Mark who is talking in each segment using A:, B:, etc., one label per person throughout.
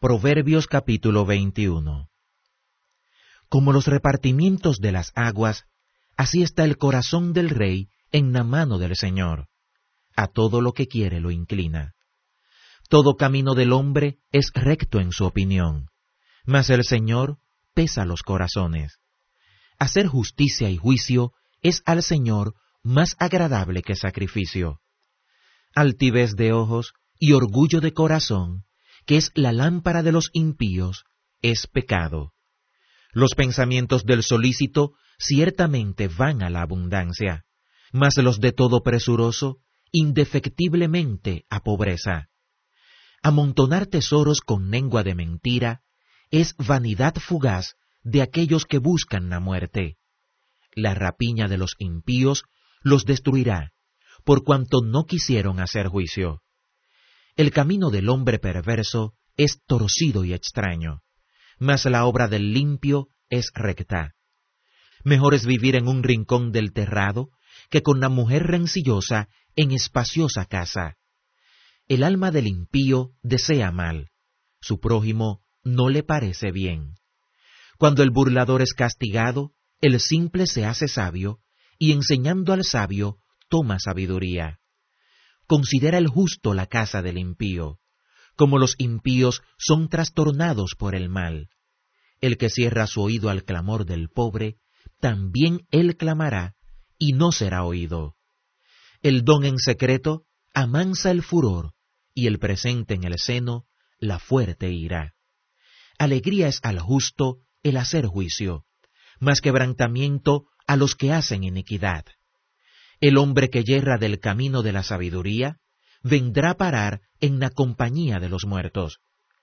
A: Proverbios capítulo 21. Como los repartimientos de las aguas, así está el corazón del rey en la mano del Señor. A todo lo que quiere lo inclina. Todo camino del hombre es recto en su opinión, mas el Señor pesa los corazones. Hacer justicia y juicio es al Señor más agradable que sacrificio. Altivez de ojos y orgullo de corazón, que es la lámpara de los impíos, es pecado. Los pensamientos del solícito ciertamente van a la abundancia, mas los de todo presuroso indefectiblemente a pobreza. Amontonar tesoros con lengua de mentira es vanidad fugaz de aquellos que buscan la muerte. La rapiña de los impíos los destruirá, por cuanto no quisieron hacer juicio. El camino del hombre perverso es torcido y extraño, mas la obra del limpio es recta. Mejor es vivir en un rincón del terrado que con la mujer rencillosa en espaciosa casa. El alma del impío desea mal, su prójimo no le parece bien. Cuando el burlador es castigado, el simple se hace sabio, y enseñando al sabio toma sabiduría. Considera el justo la casa del impío, como los impíos son trastornados por el mal. El que cierra su oído al clamor del pobre, también él clamará, y no será oído. El don en secreto amansa el furor, y el presente en el seno la fuerte ira. Alegría es al justo el hacer juicio, mas quebrantamiento a los que hacen iniquidad. El hombre que yerra del camino de la sabiduría vendrá a parar en la compañía de los muertos.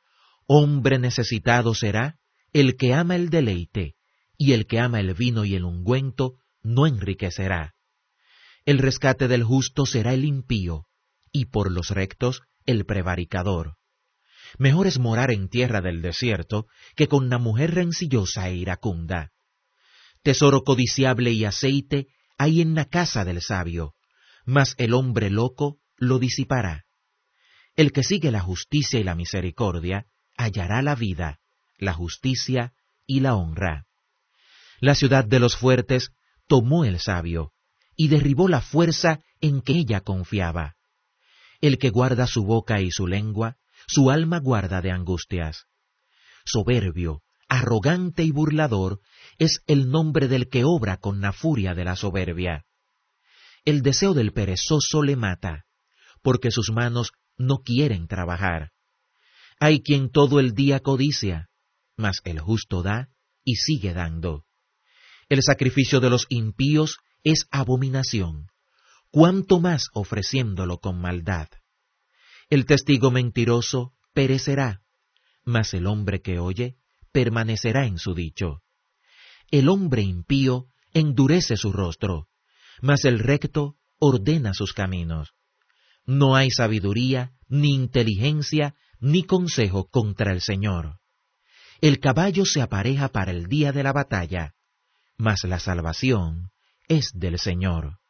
A: Hombre necesitado será el que ama el deleite, y el que ama el vino y el ungüento no enriquecerá. El rescate del justo será el impío, y por los rectos el prevaricador. Mejor es morar en tierra del desierto que con la mujer rencillosa e iracunda. Tesoro codiciable y aceite hay en la casa del sabio, mas el hombre loco lo disipará. El que sigue la justicia y la misericordia hallará la vida, la justicia y la honra. La ciudad de los fuertes tomó el sabio, y derribó la fuerza en que ella confiaba. El que guarda su boca y su lengua, su alma guarda de angustias. Soberbio, arrogante y burlador es el nombre del que obra con la furia de la soberbia. El deseo del perezoso le mata, porque sus manos no quieren trabajar. Hay quien todo el día codicia, mas el justo da y sigue dando. El sacrificio de los impíos es abominación, cuanto más ofreciéndolo con maldad. El testigo mentiroso perecerá, mas el hombre que oye permanecerá en su dicho. El hombre impío endurece su rostro, mas el recto ordena sus caminos. No hay sabiduría, ni inteligencia, ni consejo contra el Señor. El caballo se apareja para el día de la batalla, mas la salvación es del Señor.